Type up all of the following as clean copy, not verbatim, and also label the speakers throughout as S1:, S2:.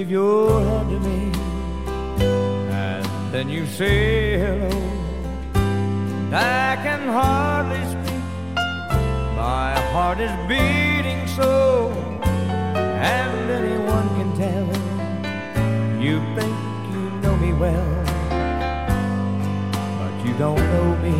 S1: give your hand to me, and then you say hello. I can hardly speak, my heart is beating so, and anyone can tell you think you know me well, but you don't know me.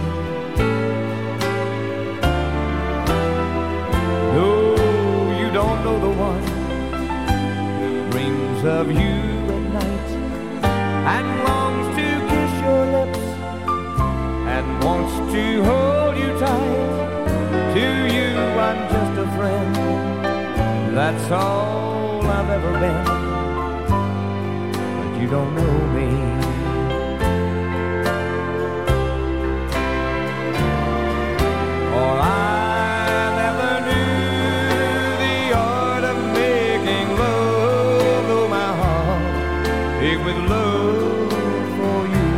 S1: No, you don't know the one who dreams of you at night and longs to kiss your lips and wants to hold you tight. To you I'm just a friend, that's all I've ever been, but you don't know me. For I never knew the art of making love, though my heart ached with love for you.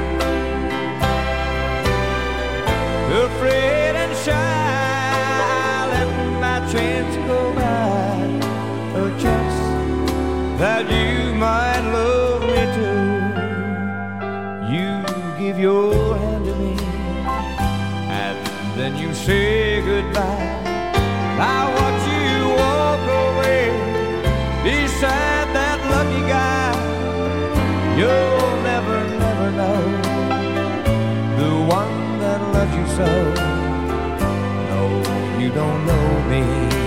S1: Afraid and shy, I let my chance go by, a chance that you might love me too. You give your hand to me, and then you say goodbye. I watch you walk away beside that lucky guy. You'll never, never know the one that loves you so. No, you don't know me.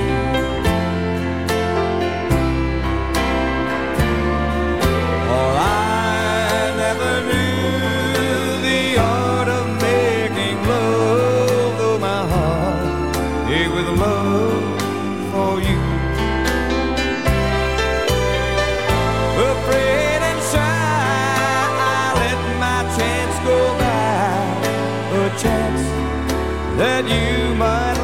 S1: For I never knew the art of making love, though my heart ached with love for you. Afraid and shy, I let my chance go by, a chance that you might